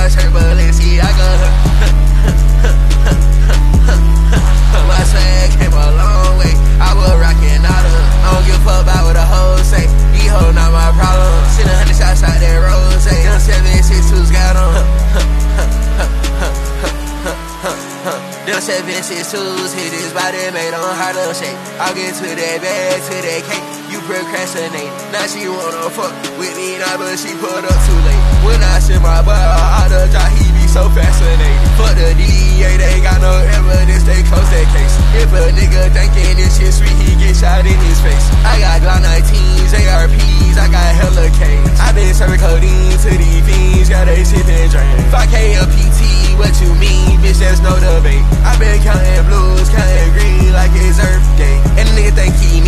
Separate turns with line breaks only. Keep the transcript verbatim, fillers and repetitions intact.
my shirt Balenciaga. My swag came a long way. I was rockin' out of. I don't give a fuck about what the hoes say. These hoes not my problem. Send a hundred shots out that rose. Them seven six twos got on. Them seven six twos hit his body, made on harder shake. I'll get to that bag, to that cake. You procrastinate. Now she wanna fuck with me now, but she put up too late. When I send my butt out the drop, he be so fascinated. Fuck the D E A, they got no evidence, they close that case. If a nigga thinking this shit sweet, he get shot in his face. I got Glock nineteens, A R Ps, I got hella K's. I been serving codeine to these fiends, got they sip and drain. five K a P T, what you mean, bitch, there's no debate. I been counting blues, counting green like it's Earth Day. And the nigga think he